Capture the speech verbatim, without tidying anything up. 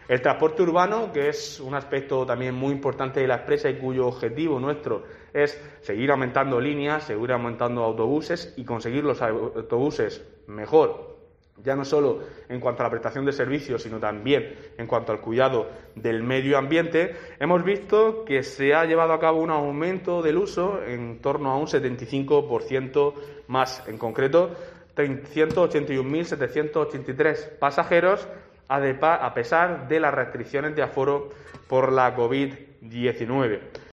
El transporte urbano, que es un aspecto también muy importante de la empresa y cuyo objetivo nuestro es seguir aumentando líneas, seguir aumentando autobuses y conseguir los autobuses mejor, ya no solo en cuanto a la prestación de servicios, sino también en cuanto al cuidado del medio ambiente. Hemos visto que se ha llevado a cabo un aumento del uso en torno a un setenta y cinco por ciento más, en concreto trescientos ochenta y un mil setecientos ochenta y tres pasajeros, a pesar de las restricciones de aforo por la COVID diecinueve.